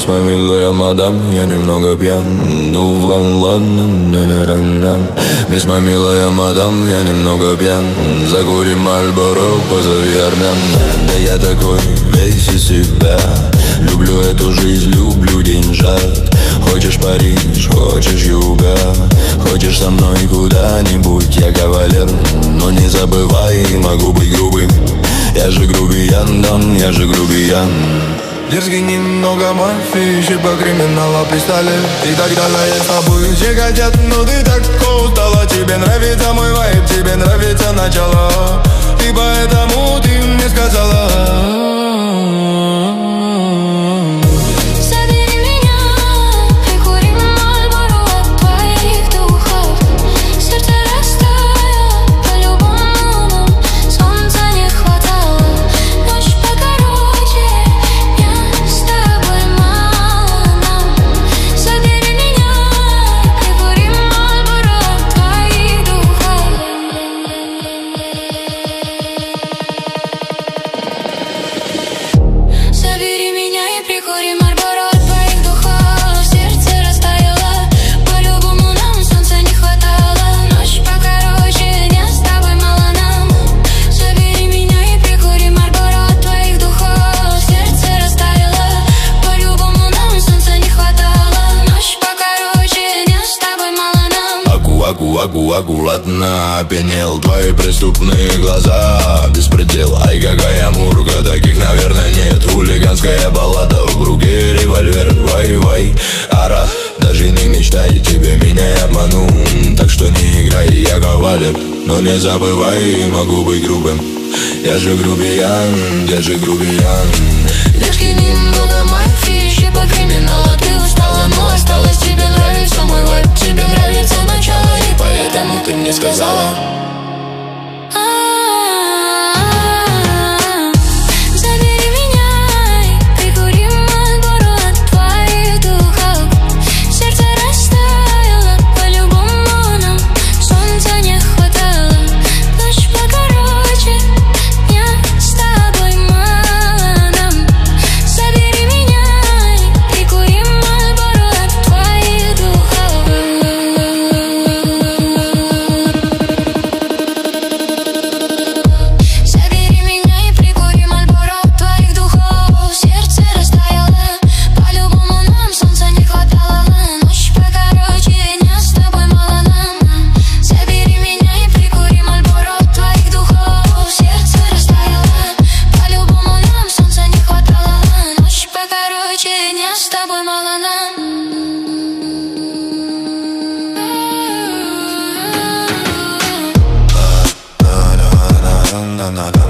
Мисс моя милая мадам, я немного пьян. Ну ладно, Мисс моя милая мадам, я немного пьян. Закурим Мальборо, позови армян. Да я такой весь из себя. Люблю эту жизнь, люблю деньжат. Хочешь Париж, хочешь юга, хочешь со мной куда-нибудь, я кавалер. Но не забывай, могу быть грубым. Я же грубиян, дам, я же грубиян. Дерзкий немного мафии, щипа криминала, пистолет. И так далее с тобой все хотят, но ты так устала. Тебе нравится мой вайб, тебе нравится начало. И поэтому ты мне сказала: аккуратно опьянел. Твои преступные глаза, беспредел. Ай, какая мурка, таких, наверное, нет. Хулиганская баллада, в руке револьвер. Вай-вай, ара, даже не мечтай, тебе меня я обману. Так что не играй, я кавалер. Но не забывай, могу быть грубым. Я же грубиян, я же грубиян. Дерзкий немного мафии, щипа криминала. Ты устала, но осталось. Тебе нравится мой вайб, тебе нравится начало. И поэтому ты мне сказала: забери меня и прикури Мальборо от твоих духов. Сердце растаяло, по-любому нам солнца не хватало. Ночь покороче, дня с тобой мало нам. Забери меня и прикури Мальборо от твоих духов. Забери меня и прикури Мальборо от твоих духов. Сердце растаяло, по-любому нам солнца не хватало. Ночь покороче, дня с тобой мало нам. Забери меня и прикури Мальборо от твоих духов. Сердце растаяло, по-любому нам солнца не хватало. Ночь покороче, дня с тобой мало нам. на